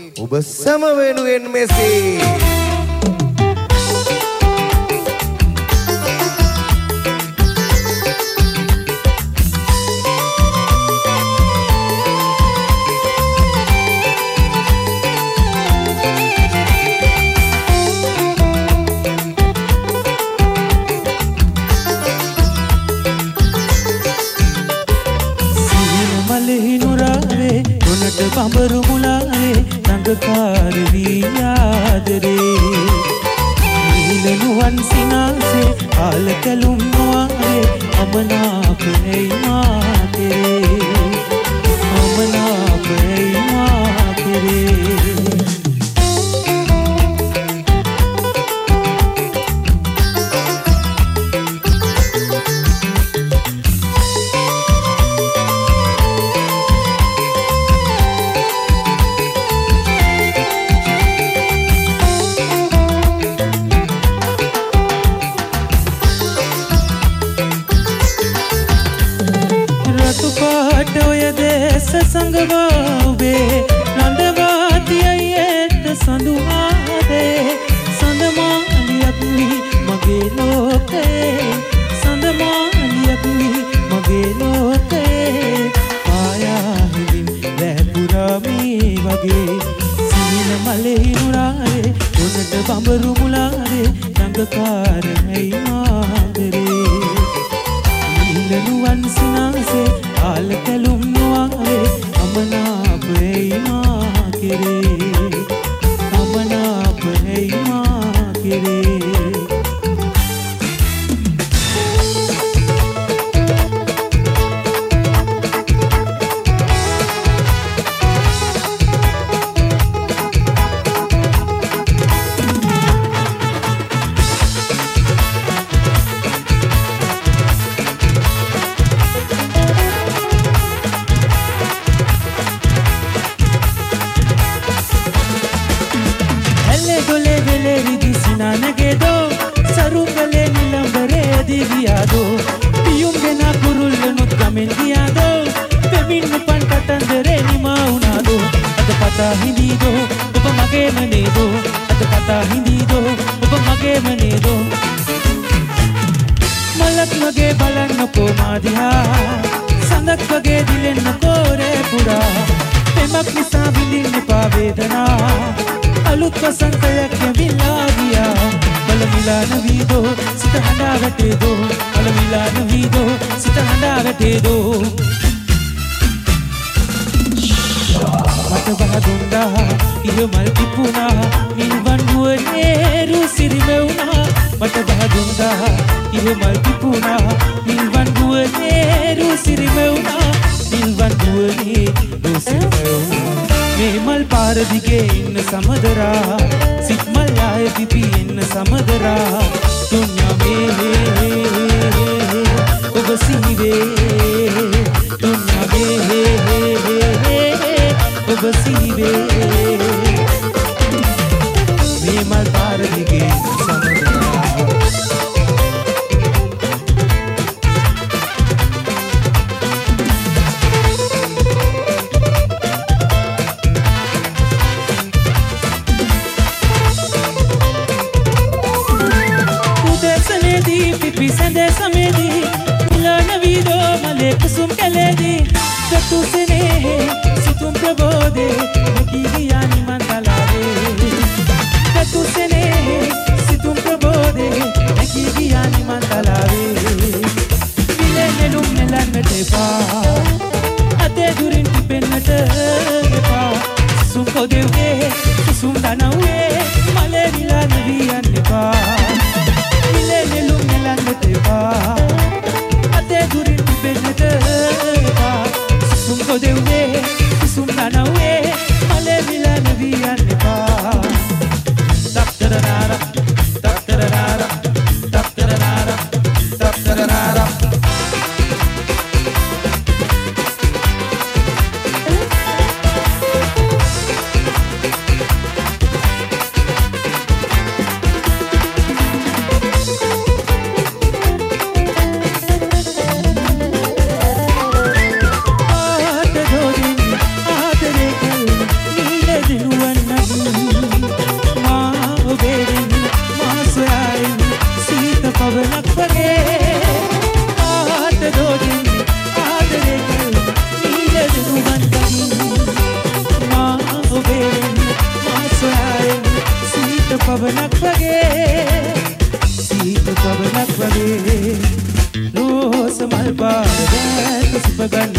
ඔබ සැම වෙනුවෙන් මෙසේ බඹරු මුලාවේ නඟකාර වී ආදරේ නිලනුවන් සිනාසේ ආල කැලුම් නොවාවේ අමනාපයි මා කෙරේ අමනාපයි මා කෙරේ සංගවාවේ නන්දවාතියට සඳුආදේ සඳමාලියක් වී මගේ ලෝකේ සඳමාලියක් වී මගේ ලෝකේ ආයාහිමින් වැපුරා මේ වගේ සීන මලේ නුරාවේ උනට බඹරු මුලාවේ නඟකාර ඇයි මාදරේ නිලනුවන් සිනාසේ ආල කැලුම් නොවාවේ අමනාපයි මා කෙරේ අමනාපයි මා කෙරේ පවනක් වගේ සීතු පවනක් වගේ රෝස මල් පාට සුප ගන්න